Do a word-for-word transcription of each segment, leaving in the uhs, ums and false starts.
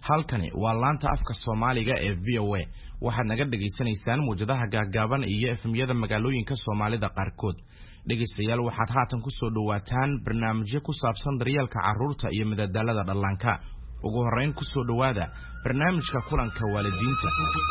halkani waa laanta afka Soomaaliga ee V O A waxaad naga dhageysanaysaan muujadaha gaagaaban iyo efemyada magaalooyinka Soomaalida qaarkood dhageystayaal waxaad haatan ku soo dhawaataan barnaamijyo ku saabsan daryeelka carruurta iyo madadaalada dhallaanka ugu horeyn ku soo dhawaada barnaamijka kulanka waalidiinta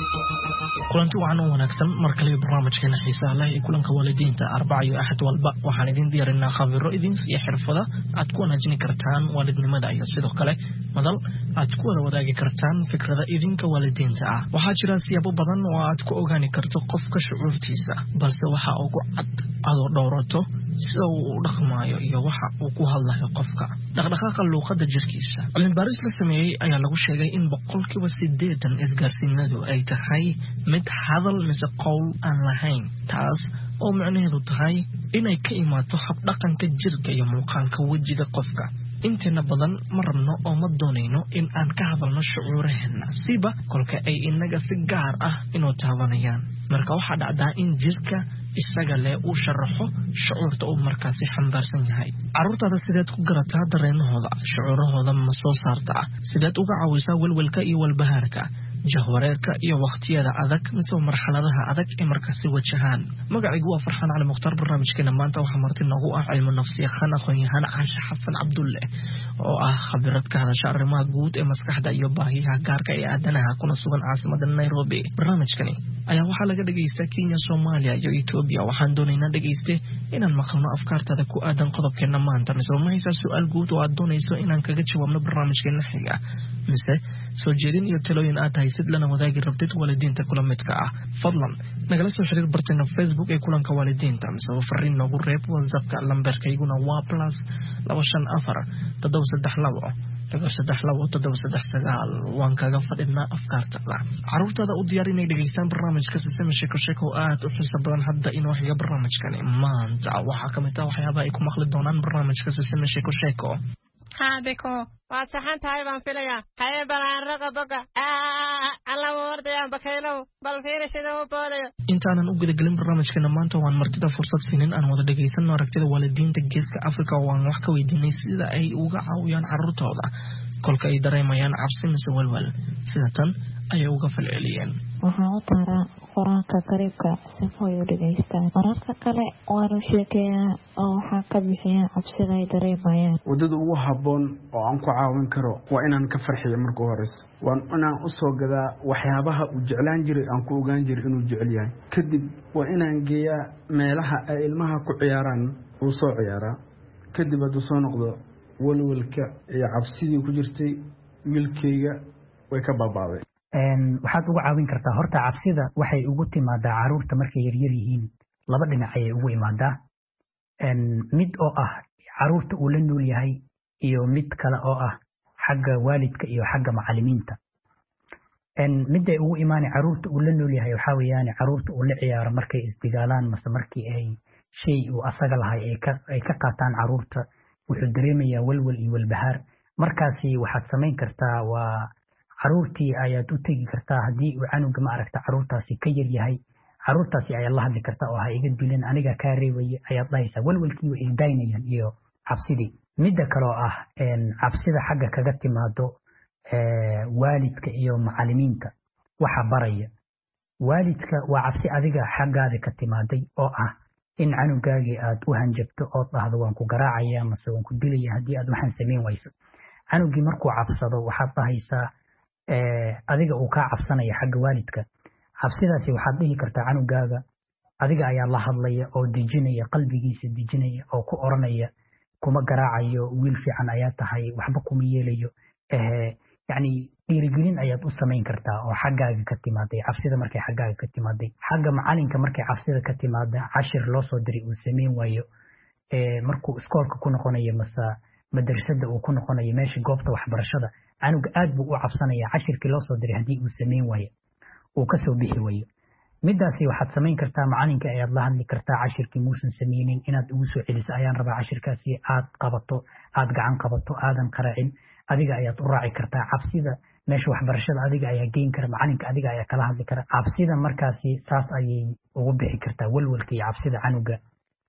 kulanti waxaan u wanaagsan markale barnaamijkeena xiisaha leh ee kulanka waalidiinta arbaca iyo axad walba waxaan idin diyaarinaa khabiro idin iyo xirfado aad ku wanaajin kartaan waalidnimada iyo sidoo kale madal aad ku wada wadaagi kartaan fikrada idinka waalidiinta ah waxaa jira siyaabo badan oo aad ku ogaani karto qofka shucuurtiisa balse waxa ugu cad adoo dhowrato sida uu u dhaqmaayo iyo waxa uu ku hadlayo qofka dhaqdhaqaaqa luqadda jirkiisa cilmi baaris la sameeyay ayaa lagu sheegay in boqolkiiba siddeetan isgaarsiinadu ay tahay mid hadal mise qowl aan lahayn taas oo macnaheedu tahay inay ka imaato habdhaqanka jirka iyo muuqaalka wejiga qofka inteena badan ma rabno oo ma doonayno in aan ka hadalno shucuuraheena siba kolka ay inaga si gaar ah inuu taabanayaan marka waxaa dhacdaa in jirka isaga lee uu sharaxo shucuurta uu markaasi xambaarsan yahay carruurtaada sideed ku garataa dareenahooda shucuurahooda ma soo saartaa sideed uga caawisaa welwelka iyo walbahaarka jahwareerka iyo waqtiyada adag mise marxaladaha adag ee markaasi wajahaan magacaygu waa Farxaan Cali Mukhtaar barnaamijkeena maanta waxaa marti noogu ah cilmi nafsiyaqaan aqoon-yahan Caasha Xasan Cabdulle oo ah khabiirad ka hadasha arrimaha guud ee maskaxda iyo baahiyaha gaarka ee aadanaha kuna sugan caasimadda Nairobi barnaamijkani ayaa waxaa laga dhageystaa Kenya Soomaaliya iyo Ethiopia waxaan doonaynaa dhageyste inaan maqalno afkaartada ku aadan qodobkeena maanta mise ma haysaa su'aal guud oo aad doonayso inaan kaga jawaabno barnaamijkeena xiga mise soo jeedin iyo talooyin aad haysid lana wadaagi rabtid waalidiinta kula midka ah fadlan nagala soo xiriir barteena Facebook ee kulanka waalidiinta mise fariin noogu reeb WhatsApp-ka lambarkayguna waa plus laba shan afar toddoba saddex labo laba saddex labo toddoba saddex sagaal waan kaga fadhinaa afkaartada carruurtaada u diyaar inay dhageystaan barnaamijka sisama sheeko sheeko aad u xiiso badan hadda inoo xiga barnaamijkani maanta waxaa ka mid ah waxyaabaha ay ku maqli doonaan barnaamijka sisama sheeko sheeko هاديكو واتحان تاي بان فيليا هاي بلان رقا بقا alla wardayaan bakaylo bal fiirisida u boolayo intaanan u gudagelin barnaamijkeena maanta waan martida fursad siinin aan wada dhageysanno aragtida waalidiinta geeska Afrika oo aan wax ka weydiinay sida ay uga caawiyaan carruurtooda kolka ay dareemayaan cabsi mise walwal sida tan ayay uga falceliyeen waxaan u taraa quraanka qariibka si ay u dhageystaan mararka kale waan u sheekeeyaa oo waxaan ka bixiyaa cabsida ay dareemayaan wadada ugu habboon oo aan ku caawin karo waa inaan ka farxiyo marka hore waan inaan u soo gadaa waxyaabaha uu jeclaan jiray aan ku ogaan jiray inuu jecel yahay kadib waa inaan geeyaa meelaha ay ilmaha ku ciyaaraan uu soo ciyaaraa kadib hadduu soo noqdo walwalka iyo cabsidii ku jirtay wiilkayga way ka baabaaday waxaad uga caawin kartaa horta cabsida waxay ugu timaadaa carruurta markay yaryar yihiin laba dhinac ayay ugu imaadaa mid oo ah carruurta uu la nool yahay iyo mid kale oo ah xagga waalidka iyo xagga macallimiinta mid ay ugu imaanay carruurta uu la nool yahay waxa weeyaan carruurta uu la ciyaaro markay isdigaalaan mase markii ay shay uu asaga lahay ay ka ay ka qaataan carruurta wuxuu dareemayaa walwal iyo walbahaar markaasi waxaad samayn kartaa waa carruurtii ayaad u tegi kartaa haddii uu canuga ma aragta carruurtaasi ka yar yahay carruurtaasi ayaad la hadli kartaa oo ha iga dilin aniga kaa reebaya ayaad dhahaysaa walwalkii way isdaynayaan iyo cabsidii midda kaloo ah cabsida xagga kaga timaado waalidka iyo macallimiinta waxa baraya waalidka waa cabsi adiga xaggaada ka timaaday oo ah in canugaagii aad u hanjabto oo dhahdo waan ku garaacaya mase waan ku dilaya haddii aad waxaan samayn wayso canugii markuu cabsado waxaad dhahaysaa adiga uu kaa cabsanaya xagga waalidka cabsidaasi waxaad dhihi kartaa canugaaga adiga ayaa la hadlaya oo dejinaya qalbigiisa dejinaya oo ku oranaya kuma garaacayo wiil fiican ayaa tahay waxba kuma yeelayo yacni dhiirigelin ayaad u samayn kartaa oo xaggaaga ka timaaday cabsida markay xaggaaga ka timaaday xagga macalinka markay cabsida ka timaada cashir loo soo diray uu samayn waayo markuu iskoolka ku noqonayo mase madrasada uu ku noqonayo meesha goobta waxbarashada canuga aad buu u cabsanaya cashirkii loo soo diray haddii uu samayn waayo uu ka soo bixi waayo midaasi waxaad samayn kartaa macalinka ayaad la hadli kartaa cashirkii muusan sameynin inaad ugu soo celiso ayaan rabaa cashirkaasi aad qabato aad gacan qabato aadan qaracin adiga ayaad u raaci kartaa cabsida meesha waxbarashada adiga ayaa geyn kara macalinka adiga ayaa kala hadli kara cabsida markaasi saas ayay ugu bixi kartaa walwalka iyo cabsida canuga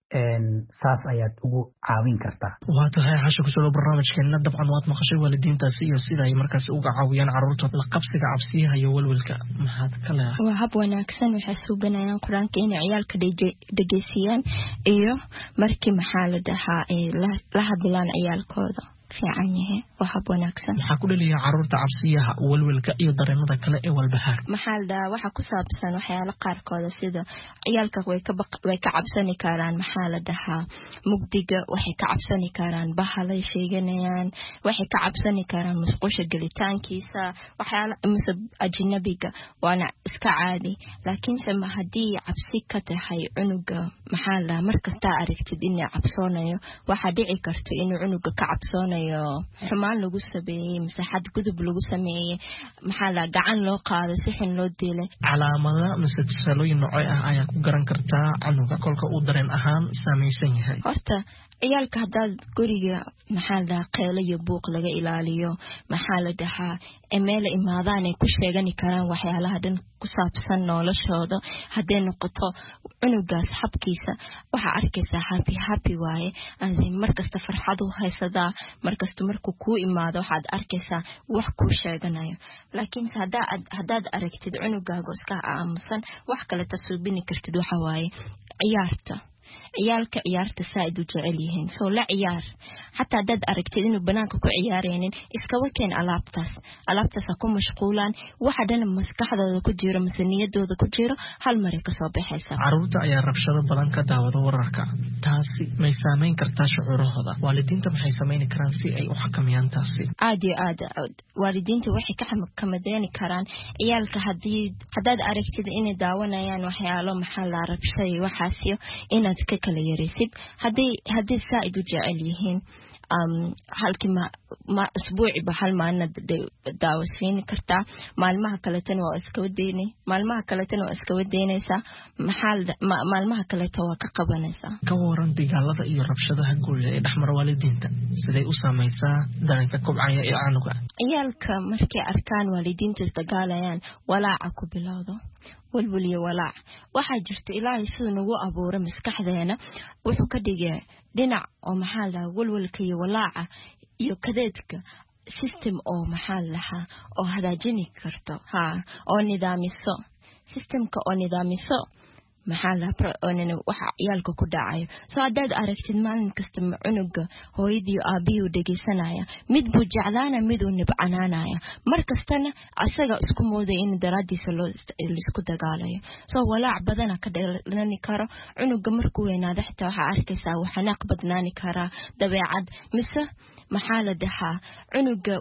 saas ayaad ugu caawin kartaa. waa tahay xasha ku soo barnaamijkeena dabcan waad maqashay waalidiintaasi iyo sida ay markaas uga caawiyaan carruurta la qabsiga cabsiyaha iyo walwalka maxaad ka leedahay? waa hab wanaagsan waxay suubanayaan quraanka inay ciyaalka dhageysiyaan iyo markii maxaa la dhahaa ay la hadlaan ciyaalkooda fiican yahay waa hab wanaagsan. maxaa ku dhaliya carruurta cabsiyaha walwalka iyo dareenada kale ee walbahaar? maxaa la dhahaa waxa ku saabsan waxyaalo qaarkooda sida ciyaalka way ka way ka cabsani karaan maxaa la dhahaa mugdiga, waxay ka cabsani karaan bahalay sheeganayaan, waxay ka cabsani karaan musqusha gelitaankiisa, waxyaalo mise ajnabiga waana iska caadi. laakiinse ma haddii cabsi ka tahay cunuga maxaa la dhahaa markasta aragtid inuu cabsoonayo waxa dhici karto inuu cunuga ka cabsoonayo xumaan lagu sameeyay mise xad gudub lagu sameeyay maxaa la gacan loo qaado si xun loo dilay. calaamada mise tusaalooyin noocay ah ayaa ku garan kartaa cunuga kolka uu dareen ahaan saamaysan yahay? horta ciyaalka haddaad guriga maxaa la dhahaa qeelo iyo buuq laga ilaaliyo maxaa la dhahaa emeela imaadaan ay ku sheegani karaan waxyaalaha dhan ku saabsan noloshooda hadday noqoto cunugaas habkiisa waxaa arkaysaa happy happy waaye anzin markasta farxad u haysadaa markasta markuu kuu imaado waxaad arkaysaa wax kuu sheeganayo. laakiin haddaad haddaad aragtid cunugaaga iska aamusan wax kale tasuubini kartid waxa waaye ciyaarta ciyaalka ciyaarta saaid u jecel yihiin soo la ciyaar xataa dad aragtid inuu banaanka ku ciyaareenin iska wakeen alaabtaas alaabtaas ku mashquulaan waxa dhan maskaxdooda ku jiro masaniyadooda ku jiro hal mar ka soo baxaysa. carruurta ayaa rabshado badan ka daawada wararka taasi may saameyn kartaa shucuurahooda waalidiinta maxay sameyn karaan si ay u xakameeyaan taasi? aad iyo aad waalidiinta waxay ka xakameyn karaan ciyaalka hadii hadaad aragtid inay daawanayaan waxyaalo maxaa la rabshay waxaasiyo inaad ka kala yareysid hadii hadii saaid u jecel yihiin um halkii ma, ma isbuuci ba hal maalin daawashiin kartaa maalmaha kale tan waa iska wadeynay maalmaha kale tan waa iska wadeynaysa maxal maalmaha kale tan waa ka qabanaysa. ka waran dagaalada iyo rabshadaha guriga ee dhaxmar waalidiinta siday u saameysaa dareenka kobcaya ee canuga? ciyaalka markay arkaan waalidiinta dagaalayaan walaaca ku bilowdo walwal iyo walaac waxaa jirta ilaahay sidoo nagu abuuray maskaxdeena wuxuu ka dhigay dhinac oo maxaa la walwalka iyo walaaca iyo kadeedka system oo maxaa laha oo hagaajin karto ha oo nidaamiso systemka oo nidaamiso maxaa la pro-onina waxa ciyaalka ku dhacayo soo hadaad aragtid maalin kasta cunuga hooyadii aabbihi u dhegeysanaya mid buu jeclaana mid uu nibcanaanaya markastana asaga isku mooday in daraadiisa loo isku dagaalayo soo walaac badana ka dhalani karo cunuga markuu weynaado xitaa waxa arkaysaa waxanaaq badnaani karaa dabeecad mise maxaa la dhahaa cunuga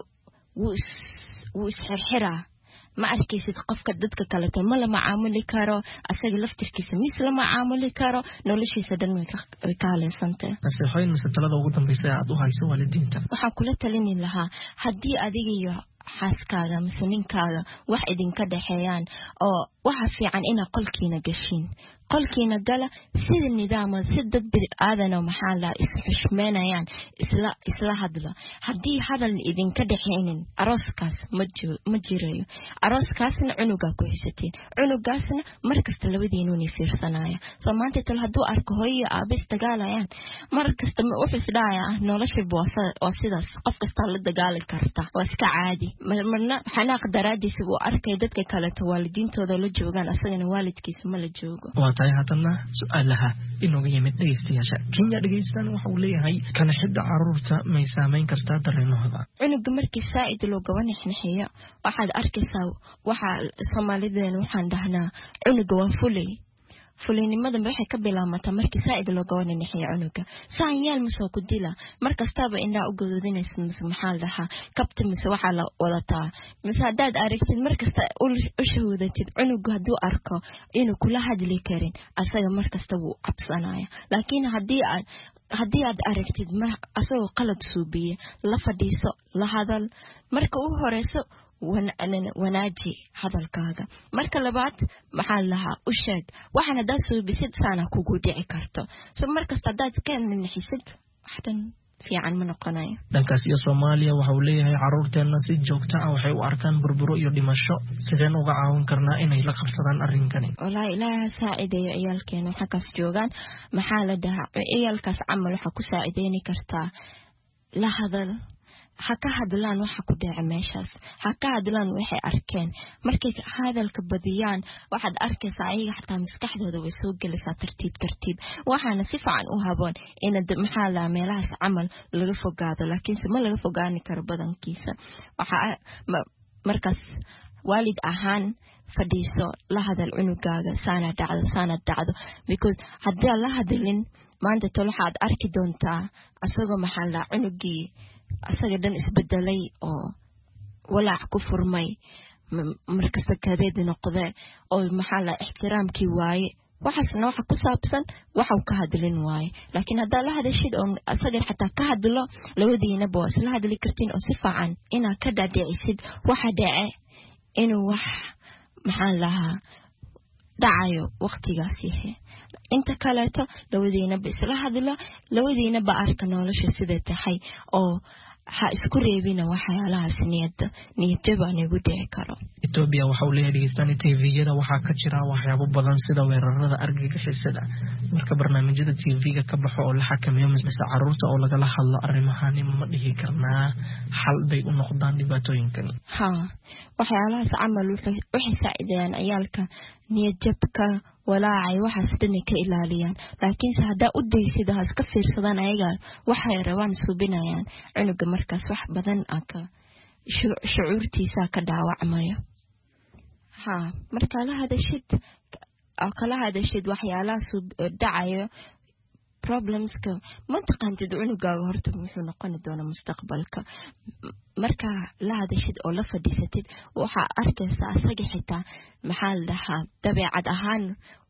wuu isxirxiraa ma arkaysid qofka dadka kale ma la macaamuli karo asaga laftirkiisa mis la macaamuli karo noloshiisa dhan way ka haleysantay. nasiixooyin mise talada ugu dambaysa aad u hayso waalidiinta? waxaa kula talini lahaa haddii adiga iyo xaaskaaga mise ninkaaga wax idinka dhexeeyaan oo waxa fiican inaad qolkiina gashiin qolkiina gala sida nidaam si dad bid'aadan oo maxaa la is xushmeenayaan isla isla hadla hadii hadal idinka dhaxaynin arooskaas ma jirayo arooskaasna cunuga ku xisateen cunugaasna markasta labadiinu ni fiirsanaya soo maanta tal haduu arko hooyo aabis dagaalayaan markasta ma wuxuu isdhaaya nolosha waa sidaas qof kasta la dagaali karta waa iska caadi marna xanaaq daraadiisa uu arkay dadka kale waalidiintooda la joogan asagana waalidkiisa ma la joogo. tahay hadana su'aalaha inooga yimid dhegeystayaasha Kenya dhegeystan waxa uu leeyahay kana xidda carruurta may saameyn kartaa dareenahooda? cunuga markii saaid loo gabanixnaxiyo waxaad arkaysaa waxa Soomaaliyeed waxaan dhahnaa cunuga waa fulay fulinimada waxay ka bilaamataa markii saaid loo gabanixnaxiyo cunuga saanyal ma soo ku dila markastaba inaa u gododinaysan maxaa la dhahaa kabta mise waxa la wadataa mise hadaad aragtid markasta u shahuudatid cunuga haduu arko inuu kula hadli karin asaga markasta wuu cabsanaya laakiin hadii aad hadii aad aragtid ma asagoo qalad suubiye la fadhiiso la hadal marka uu horeyso wanaaji hadalkaaga marka labaad maxaa lahaa u sheeg waxaan hadaa suubisid saana kugu dhici karto so markasta hadaad ka naxisid waxdan fiican ma noqonayo. dhankaas iyo Soomaaliya waxa uu leeyahay caruurteena si joogto ah waxay u arkaan burburo iyo dhimasho sideen uga caawin karnaa inay la qabsadaan arrinkani. Wallahi ilaahay saacideeyo ciyaalkeena waxa kaas joogan maxaa la dhahaa ciyaalkaas camal waxa ku saacideeni kartaa la hadal ha ka hadlaan waxa ku dhaca meeshaas ha ka hadlaan waxay arkeen markay hadalka badiyaan waxaad arkaysaa ayaga xataa maskaxdooda way soo gelaysaa tartiib tartiib waxaana si fiican u haboon in maxaa la meelahaas camal laga fogaado laakiin si ma laga fogaani karo badankiisa waxa markaas waalid ahaan fadhiiso la hadal cunugaaga saana dhacdo saana dhacdo because haddii la hadalin maanta tolo waxaad arki doontaa asagoo maxaa la cunugii asaga dhan isbedelay oo walaac ku furmay markasta kadeed noqday oo maxaa la ixtiraamkii waaye waxaasna waxa ku saabsan waxa uu ka hadlin waaye laakiin haddii la hadashid oo asaga xataa ka hadlo labadiina boos la hadli kartiin oo si fiican ina ka dhadhicisid waxa dhace inuu wax maxaa lahaa dhacayo waqtigaasi inta kaleeto labadiina ba isla hadlo labadiina ba arka nolosha sida tahay oo ha isku reebina waxyaalahaas niyada niyada nagu dhici karo. Ethiopia waxa uu leeyahay dhageystayaal T V-yada waxa ka jira waxyaabo badan sida weerarada argagixisada marka barnaamijyada T V-ga ka baxo oo la xakameeyo mas'uuliyadda carruurta oo laga hadlo arrimahan ma dhihi karnaa xal bay u noqdaan dhibaatooyinkan. Ha waxyaalahaas camal waxay saacidayaan ciyaalka niyadjabka walaacay waxaas dhan ka ilaaliyaan laakiin hadaa u daysid ha iska fiirsadaan ayaga waxay rabaan subinayaan cunuga markaas wax badan aka shucuurtiisa ka dhaawacmayo. Ha marka la hadashid kala hadashid waxyaalahaas dhacayo problems ka mantaqantid cunugaaga horta wuxuu noqon doonaa mustaqbalka marka la hadashid oo la fadhiisatid waxa arkaysaa asaga xitaa maxaa la dhahaa dabeecad ahaan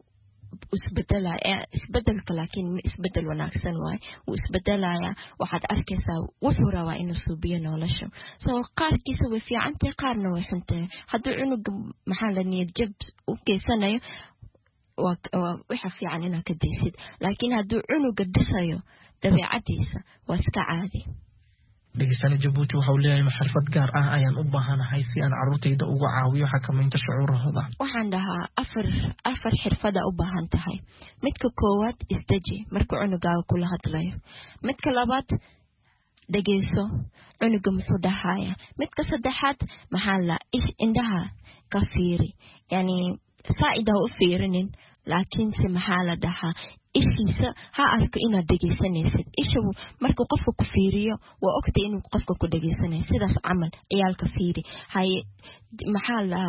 isbeddelaya isbeddelka laakiin isbeddel wanaagsan waay uu isbeddelaya waxaad arkaysaa wuxuu rabaa inuu suubiyo nolosha soo qaarkiisa way fiicantahay qaarna way xuntahay haddii cunuga maxaa la niyad jab u geysanayo waxa fiican inaad ka daysid laakiin haddii cunuga dhisayo dabeecadiisa waa iska caadi. dhageystayaal Djibouti waxa uu leeyahay xirfad gaar ah ayaan u baahanahay si aan carruurtayda uga caawiyo xakamaynta shucuurahooda. waxaan dhahaa afar afar xirfada u baahan tahay midka koowaad isdaji marka cunugaaga kula hadlayo midka labaad dhageyso cunuga muxuu dhahayaa midka saddexaad maxaa la ish indhaha ka fiiri yani saacida u fiirinin laakiin si maxaa la dhahaa ishiisa ha arko inaad dhageysanaysid isha markuu qofka ku fiiriyo waa ogtay inuu qofka ku dhageysanayo sidaas camal ciyaalka fiiri hay maxaa la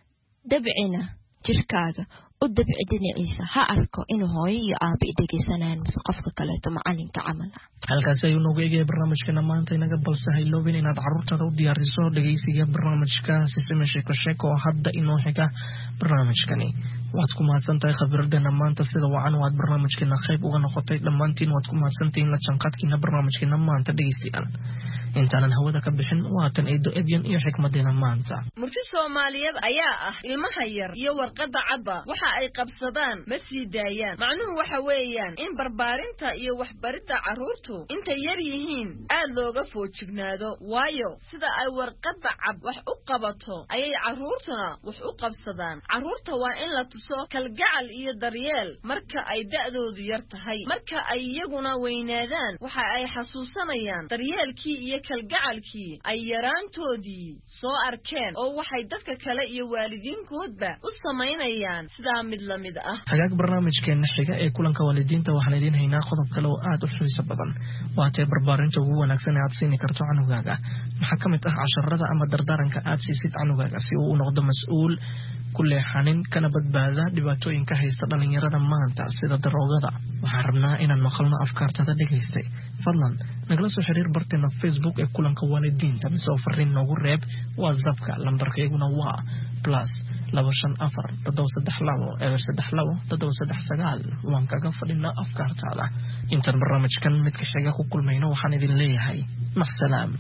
dabcina jirkaaga u dabci dhinaciisa ha arko inuu hooyo iyo aabe dhageysanayaan mise qofka kaleeto macalinka camal ah. halkaas ayuu noogu eegay barnaamijkeena maanta inaga balse hayloobin inaad carruurtaada u diyaariso dhageysiga barnaamijka Sisime Sheeko Sheeko oo hadda inoo xiga barnaamijkani. waad ku mahadsantahay khabiradana maanta sida wacan waad barnaamijkeena qayb uga noqotay dhammaantiin waad ku mahadsantihiin la janqadkiina barnaamijkeena maanta dhageysiyaal intaanan hawada ka bixin waatan eedo ebyan iyo xikmadeena maanta. murti Soomaaliyeed ayaa ah ilmaha yar iyo warqada cadba waxa ay qabsadaan ma sii daayaan macnuhu waxa weeyaan in barbaarinta iyo waxbaridda carruurtu inta yar yihiin aad looga foojignaado waayo sida ay warqada cad wax u qabato ayay carruurtuna wax u qabsadaan carruurta waa in la tuso kalgacal iyo daryeel marka ay da'doodu yar tahay marka ay iyaguna weynaadaan waxa ay xasuusanayaan daryeelkii iyo kalgacalkii ay yaraantoodii soo arkeen oo waxay dadka kale iyo waalidiinkoodba u sameynayaan sidaa mid la mid ah. hagaag barnaamijkeena xiga ee kulanka waalidiinta waxaan idin haynaa qodob kale oo aad u xiiso badan waatee barbaarinta ugu wanaagsan ee aad siin karto canugaaga maxaa ka mid ah casharada ama dardaaranka aad siisid canugaaga si uu u noqdo mas'uul ku leexanin kana badbaada dhibaatooyinka haysta dhalinyarada maanta sida daroogada. waxaan rabnaa inaan maqalno afkaartada dhageystay fadlan nagala soo xiriir barteena Facebook ee kulanka waalidiinta mise oo fariin noogu reeb WhatsApp-ka lambarkeeguna waa plus laba shan afar toddoba saddex labo eber saddex labo toddoba saddex sagaal waan kaga fadhinaa afkaartaada. intaan barnaamijkan midka xiga ku kulmayno waxaan idin leeyahay maxsalaam.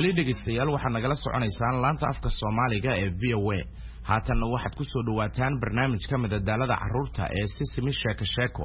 weli dhegeystayaal waxaad nagala soconaysaan laanta afka Soomaaliga ee V O A. haatanna waxaad ku soo dhawaataan barnaamijka madadaalada carruurta ee Sisimi Sheeko Sheeko.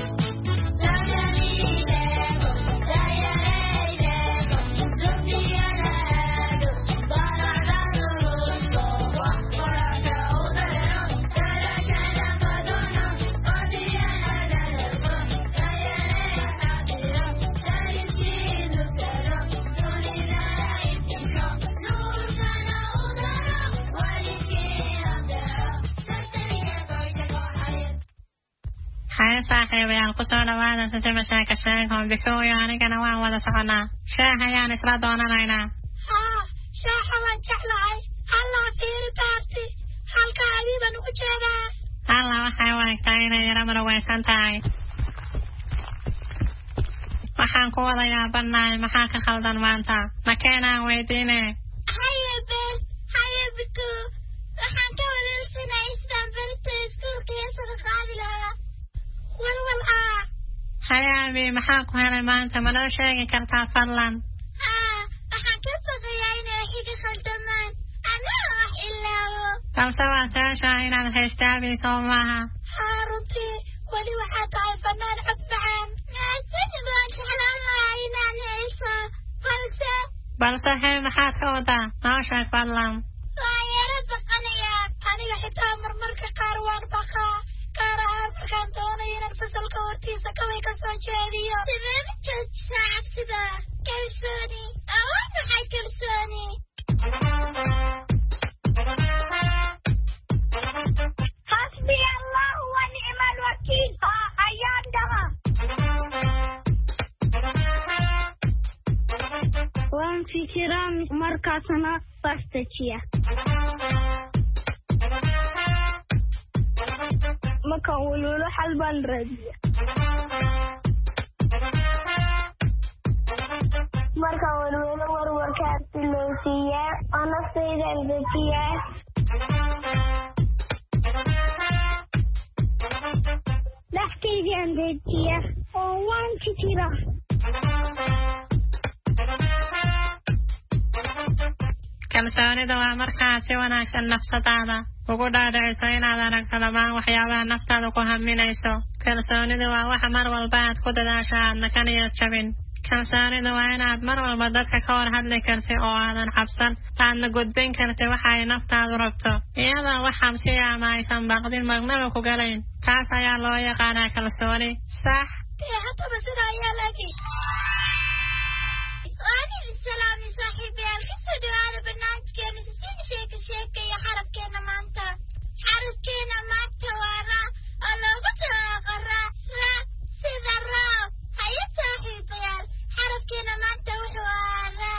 Hai saaxiibayaal ku soo dhawaada Sisimi Sheeko Sheeko bikooyo anigana waan wada soconaa shaaha ayaan isla doonanaynaa haa shaaha waan jeclahay allah fiiri baarti halka adiiban ugu jeedaa allah waxay waagtaa inay yara marwaysan tahay waxaan ku wada yaabanahay maxaa ka khaldan maanta makeenaan weydiine haye bes haye bikoo waxaan ka wareersanay istaan barta iskuulka yeesada qaadi lahaa walwal ah hayaabi maxaa ku helay maanta ma noo sheegi kartaa fadlan haa waxaan ka baqayaa inay xiga khaldamaan anaa wax ilaawo balse waa teeshaa inaad haystaabiso maaha haa runtii weli waxaa tahay bannaan cod macaan maasani baan jeclaan lahaa inaan hayso balse balse hee maxaad ka wadaa noo sheeg fadlan waan yara baqanayaa aniga xitaa marmarka qaar waan baqaa gaar ahaan markaan doonayo inaan fasalka hortiisa kaway ka soo jeediyo sideen u joojisaa cabsida kalsooni awood maxay kalsooni xasbi allahu wa nicma alwakiil haa ayaan dhaha waan fikiraa markaasna bastajiya markaan walwalo xal baan raadiya markaan walwalo warwarkaan silowsiiyaa oo naftaydan dejiyaa dhaxkaydaan dejiya oo waan fikira kalsoonida waa markaad si wanaagsan nafsadaada ugu dhaadhiciso inaad aragto dhammaan waxyaabaha naftaada ku haminayso kalsoonidu waa waxa mar walba aad ku dadaasho aadna ka niyad jabin kalsoonidu waa inaad mar walba dadka ka hor hadli karti oo aadan cabsan aadna gudbin karti waxa ay naftaadu rabto iyadoo wax xabsiya ama aysan baqdin marnaba ku galayn taas ayaa loo yaqaanaa kalsooni sax dee haddaba sida ayaa lagi وأنا السلام صاحبي الكسر على برنامجكم Sisimi Sheeko Sheeko يا حرفكنا مانتا حرفكنا مانتا ورا الله بتوع قرا را سيدا را هيا صاحبي حرفكنا مانتا وحوارا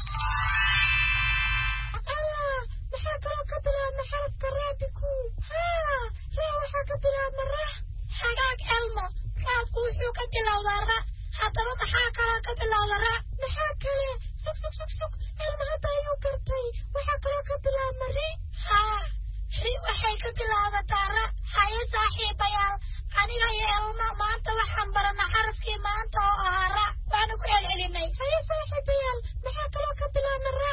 الله محاكرة قبل ما حرف كرابكو ها را وحا قبل مرة حقاك علمه راكو وحو قبل ورا حتى ما محاكرة قبل ورا محاكرة سك سك سك سك المهبة يوكرتي وحاكرة قبل مرة ها هي وحي قبل وطارة هيا صاحبي أنا يا ألما ما أنت وحنبرنا حرفكي ما أنت وأهارا وأنا كل العلمي هيا صاحبي محاكرة قبل مرة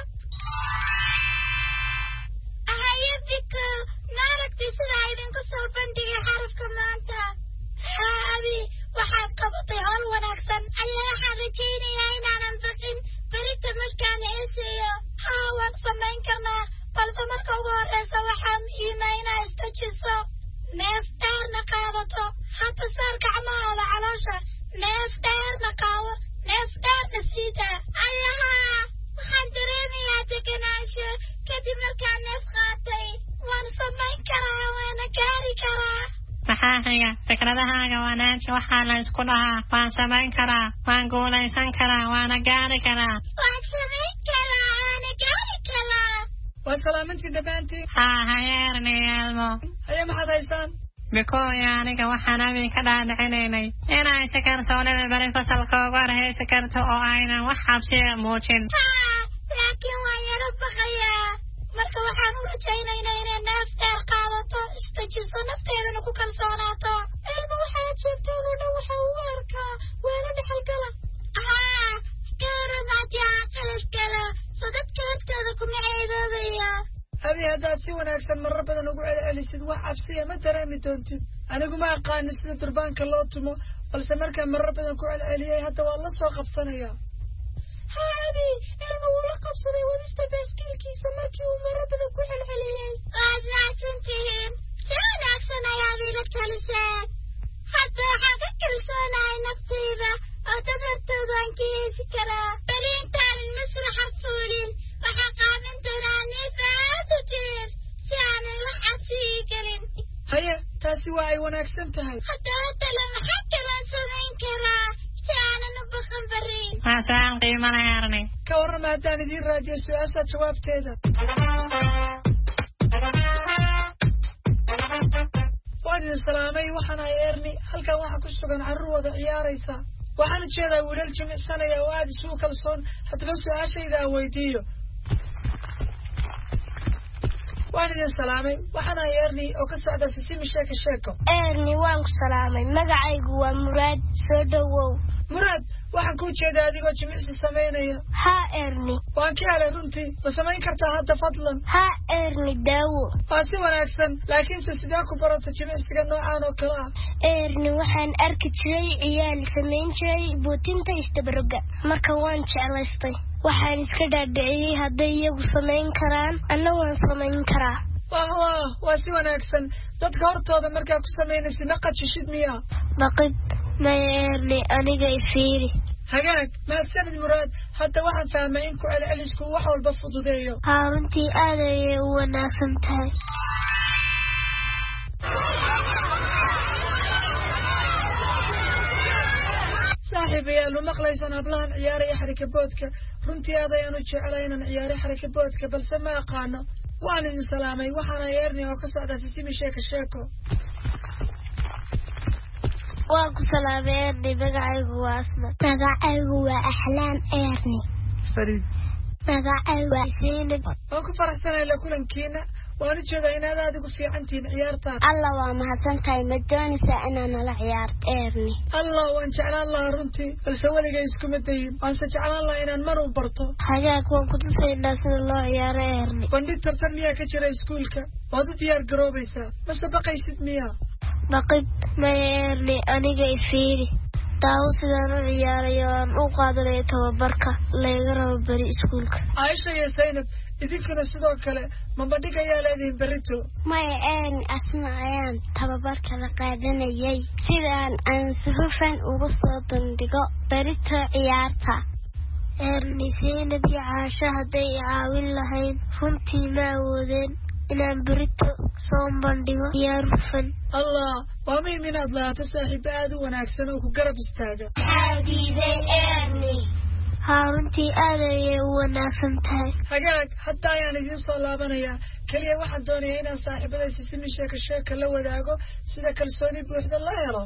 هيا بك نارك تسرع إذن كسر بندي حرفك ما أنت هابي waxaad qabatay hol wanaagsan ayaa waxaan rajaynayaa inaanan baqin berita markaan heeseeyo haa waan samayn karnaa balse marka ugu horreysa waxaa muhiima inaad istajiso neef dheerna qaadato hadda saar gacmahooda caloosha neef dheerna qaado neef dheerna siidaa ayahaa waxaan dareemayaa deganaansho kadib markaan neef qaatay waan samayn karaa waana gaari karaa maxaa xiga fikradahaaga wanaaji waxaa la isku dhahaa waan samayn karaa waan guulaysan karaa waana gaari karaa waan samayn karaa waana gaari karaa waa salaamantii dhammaantiin haa hayeerni elmo haye maxaad haysaan bikooyo aniga waxaan abi ka dhaadhicinaynay inay si kalsoonida bari fasalka uga horhaysi karto oo aynan wax xabsiya muujin haa laakiin waan yaro baqayaa marka waxaan u rajaynaynaa inay neef dheer qaadato istajiso nafteedana ku kalsoonaato elma waxay jeegteen oo dhan waxa uu arkaa weelo dhexalgala haa kawaramaadii aqalas gala so dadka haddaad si wanaagsan marar badan ugu celcelisid wax cabsiya ma dareemi doontid anigu ma aqaani sida durbaanka loo tumo balse markaan marar badan ku celceliyey hadda waa la soo qabsanayaa haabi ilma wuu la qabsaday wadista baaskiilkiisa markii uu marar badan ku celceliyey waad naagsantihiin si wanaagsan ayaad ila taliseen hadda waxaan ka kalsoonahay naftayda oo dad hortooda aan ka heesi karaa bali intaanan masraxa fuulin waxaa qaadan doonaa neef aad u dheer si aanan wax cabsiyi gelin haye taasi waa ay wanaagsan tahay hadda haddale maxaa kalaan samayn karaa si aanan u baqan barin waa su-aal qiimo leh arnay ka warrama haddaan idiin raadiyo su-aasha jawaabteeda waan idin salaamay waxaan ahay erni halkan waxaa ku sugan carruur wada ciyaaraysa waxaan ujeedaa wiilal jimicsanaya oo aada isugu kalsoon haddaba su-aashayda aan weydiiyo waan idin salaamay waxaan ahay erni oo ka socda sisimi sheeko sheeko erni waan ku salaamay magacaygu waa muraad soo dhowow muraad waxaan kuu jeedaa adigoo jimicsi samaynaya haa erni waan ka helay runtii ma samayn kartaa hadda fadlan haa erni daawo waa si wanaagsan laakiinse sidee ku barata jimicsiga noocaan oo kale ah erni waxaan arki jiray ciyaal samayn jiray buutinta istabaroga marka waan jeclaystay waxaan iska dhaadhiciyey hadday iyagu samayn karaan anna waan samayn karaa wah wah waa si wanaagsan dadka hortooda markaa ku samaynaysa ma qajishid miyaa baqib maya erni aniga ifiiri hagaag mahadsanid muraad hadda waxaan fahmay in ku celcelisku wax walba fududeeyo haa runtii aad ayay u wanaagsan tahay saaxiibayaal ma maqlaysaan hablahan ciyaaraya xarikaboodka runtii aad ayaan u jeclay inaan ciyaaro xarikaboodka balse ma aqaano waan idin salaamay waxaana erni oo ka socda sisimi sheeko sheeko waan ku salaamay erni magacaygu waa asma magacaygu waa axlaam erni fariid magacaygu waa siinab waan ku faraxsanahay la kulankiina waan u jeedaa inaad aad ugu fiican tihiin ciyaartaan alla waa mahadsan tahay ma doonaysaa inaan nala ciyaarto erni allah waan jeclaan lahaa runtii balse weligay iskuma dayin waanse jeclaan lahaa inaan mar u barto hagaag waan ku tusaynaa sida loo ciyaaro erni bandhig tartan miyaa ka jira iskuulka waad u diyaar garoobaysaa mase baqaysid miyaa baqib maya erni aniga ifiiri daawo sidaan u ciyaarayo aan u qaadanayo tababarka layga rabo beri iskuulka caaisha iyo zaynab idinkuna sidoo kale ma bandhig ayaa leedihin berito maya erni asna ayaan tababarka la qaadanayay sidaan aan si hufan ugu soo bandhigo berito ciyaarta erni zaynab iyo caasho hadday i caawin lahayn runtii ma awoodeen inaan berito soo bandhigo ciyaar hufan allah waa muhiim inaad lahaato saaxiibo aad u wanaagsan oo ku garab istaaga xabiibay erni haa runtii aad ayay u wanaagsan tahay hagaag hadda ayaan idiin soo laabanayaa keliya waxaan doonayaa inaan saaxiibada sisimi sheeko sheeka la wadaago sida kalsooni buuxda loo helo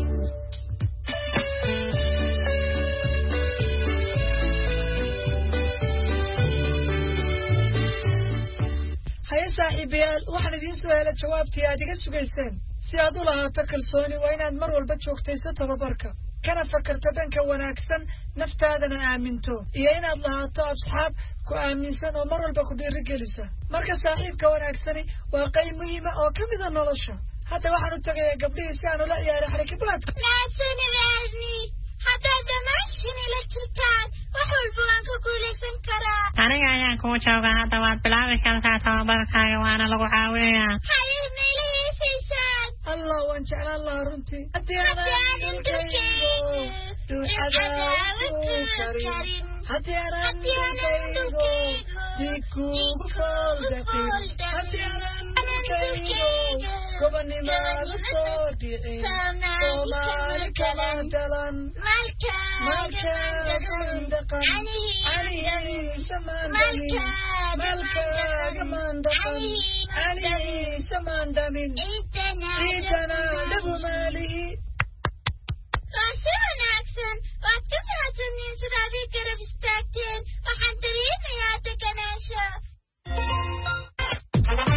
haye saaxiibayaal waxaan idiin soo helay jawaabtii aad iga sugayseen si aad u lahaato kalsooni waa inaad mar walba joogtayso tababarka kana fakarto dhanka wanaagsan naftaadana aaminto iyo inaad lahaato asxaab ku aaminsan oo mar walba ku dhiirigelisa marka saaxiibka wanaagsani waa qayb muhiima oo ka mida nolosha hadda waxaan u tagayaa gabdhihii si aan ula ciyaaray xarikabaadka haddaad dhammaantiin ila jirtaan wax walba waan ka guulaysan karaa aniga ayaan kuu joogaa hadda waad bilaabi kartaa tababarkaaga waana lagu caawinayaa haye mayla heesaysaan allah waan jeclaan lahaa runtii haddii aanan dhulkaygo duuxadaadu karin haddii aanan dhulkaygo dhiig kuugu foldaqin haddii aanan dhulkaygo gobonnimaadu soo dhicin soomaali kama dalan malkaaga mandaqan anihiisa maandamin malkaaga mandaqan anihiisa maandamin ciidana dhabu maalihi waa si wanaagsan waad ka mahadsantiin sidaad ii garab istaagteen waxaan dareemayaa deganaansho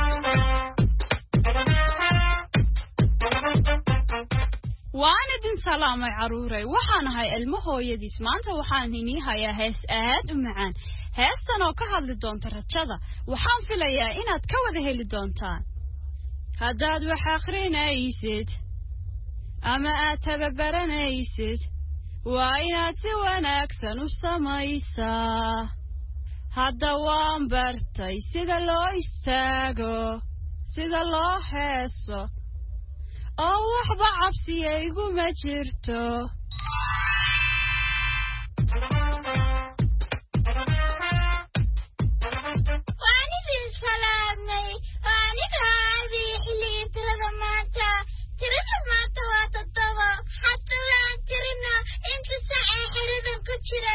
waan idin salaamay caruuray waxaan ahay ilmo hooyadiis maanta waxaan inii hayaa hees aad u macaan heestan oo ka hadli doonta rajada waxaan filayaa inaad ka wada heli doontaan haddaad wax akhrinaysid ama aad tababaranaysid waa inaad si wanaagsan u samaysaa hadda waan bartay sida loo istaago sida loo heeso oo waxba cabsiya iguma jirto waan idin salaamay waan idhaadi xilliga tirada maanta tirada maanta waa toddoba hadda waan tirina inta sac ee xiridan ku jira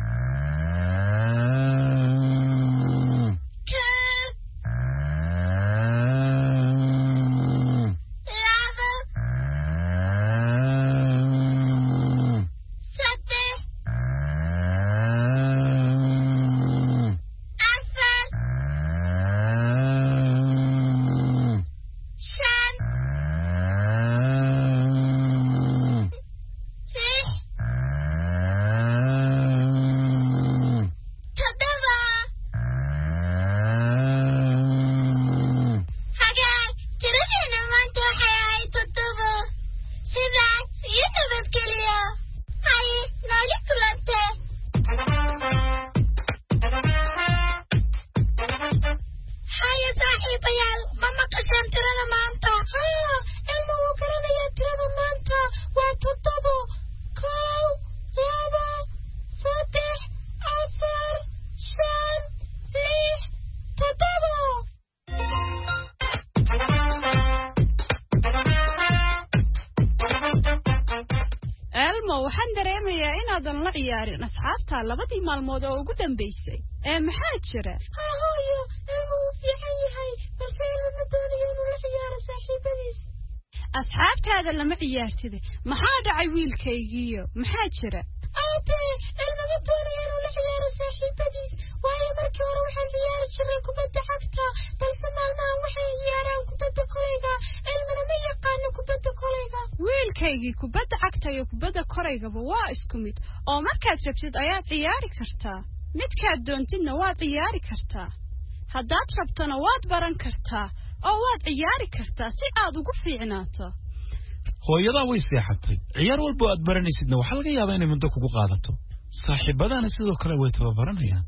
ciyaarin asxaabta labadii maalmood oo ugu dambeysay ee maxaa jira hooyo uu fiican yahay balse lama doonayo inuu la ciyaaro saaxiibadiis asxaabtaada lama ciyaartid maxaa dhacay wiilkaygiyo maxaa jira aabe lama doonayo inuu la ciyaaro saaxiibadiis waayo markii hore waxaan ciyaari jiray kubadda cagta balse maalmahan waxay ciyaaraan kubadda kolayga ilmana ma yaqaano kubadda kolayga wiilkaygii kubadda cagta iyo kubadda koraygaba waa isku mid oo markaad rabtid ayaad ciyaari kartaa midkaad doontidna waad ciyaari kartaa haddaad rabtona waad baran kartaa oo waad ciyaari kartaa si aad ugu fiicnaato hooyadaa way seexatay ciyaar walba aad baranaysidna waxaa laga yaabaa inay muddo kugu qaadato saaxiibadana sidoo kale way tababaranayaan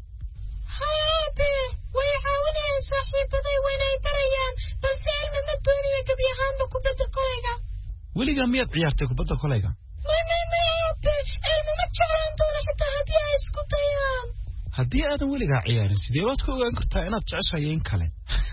hayaabe way caawinayaan saaxiibaday waynay barayaan balse ilma ma doonayo gebi ahaanba kubadda kolayga weligaa miyaad ciyaartay kubadda kolayga maymaymayaabe ilma ma jeclaan doona xitaa haddii ay isku dayaan haddii aadan weligaa ciyaarin sidee baad ku ogaan kartaa inaad jeceshahay in kale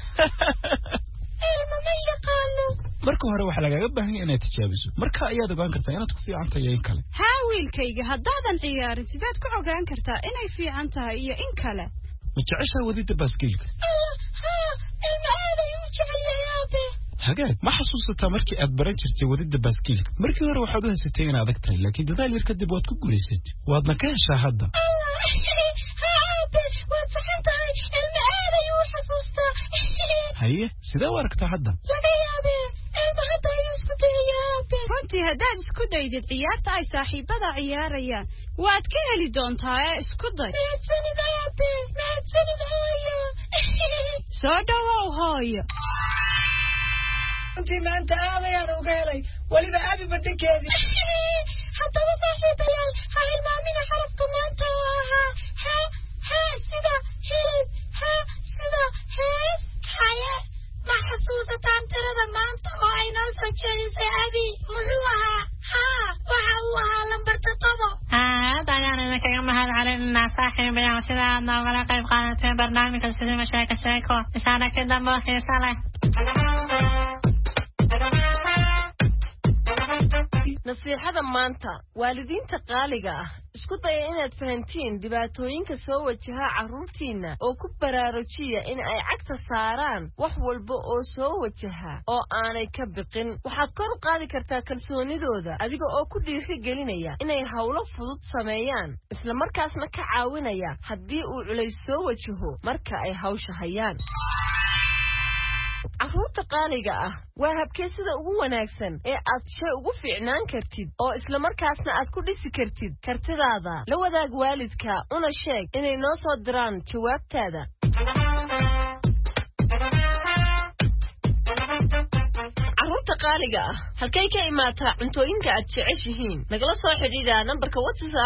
ilma ma yaqaano marka hore waxaa lagaaga baahan yahay inaad tijaabiso marka ayaad ogaan kartaa inaad ku fiican tahay in kale haa wiilkayga haddaadan ciyaarin sidaad ku ogaan kartaa inay fiican tahay iyo in kale ma jeceshahay wadida baaskiilka haa ilma aaday u jecel yahay aabe hagaag ma xasuusataa markii aad baran jirtay wadida baaskiilka markii hore waxaad u haysatay inaad adag tahay laakiin dadaal yar kadib waad ku guulaysatay waadna ka heshaa hadda waad saxan tahay ilma aaday u xasuustaa haye sidee u aragtaa hadda laga yaabee ilma hadda ayuu isku dayayaa aabe runtii haddaad isku daydid ciyaarta ay saaxiibada ciyaarayaan waad ka heli doontaa ee isku day mahadsanid aabe mahadsanid hooyo soo dhawow hooyo runtii maanta aadayaan uga helay weliba abi badinkeedii haddaba saaxiibayaal ha ilmaamina xarafka maanta oo ahaa ha ha sida hilib ha sida hees haye ma xasuusataan tirada maanta oo ay noo soo jeedisay abi muxuu ahaa haa waxa uu ahaa lambar toddobo aad ayaan idinkaga mahad celinaa saaxiibayaal sida aad noogala qayb qaadateen barnaamijka sidima sheeko sheeko isaanaki dambe oo xiiso leh nasiixada maanta waalidiinta qaaliga ah isku daya inaad fahantiin dhibaatooyinka soo wajaha carruurtiinna oo ku baraarujiya in ay cagta saaraan wax walba oo soo wajaha oo aanay ka biqin waxaad kor u qaadi kartaa kalsoonidooda adiga oo ku dhiiri gelinaya inay hawlo fudud sameeyaan isla markaasna ka caawinaya haddii uu culays soo wajaho marka ay hawsha hayaan carruurta qaaliga ah waa habkee sida ugu wanaagsan ee aad shay ugu fiicnaan kartid oo isla markaasna aad ku dhisi kartid kartidaada la wadaag waalidka una sheeg inay noo soo diraan jawaabtaada carruurta qaaliga ah halkay ka imaataa cuntooyinka aad jeceshihiin nagala soo xidhiidha nambarka WhatsApp